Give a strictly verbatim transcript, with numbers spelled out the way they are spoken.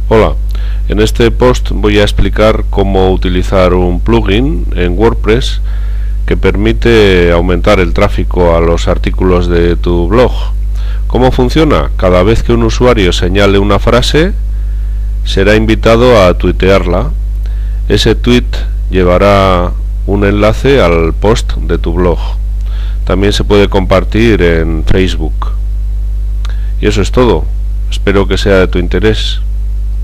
Hola, en este post voy a explicar cómo utilizar un plugin en WordPress que permite aumentar el tráfico a los artículos de tu blog. ¿Cómo funciona? Cada vez que un usuario señale una frase, será invitado a tuitearla. Ese tweet llevará un enlace al post de tu blog. También se puede compartir en Facebook. Y eso es todo. Espero que sea de tu interés.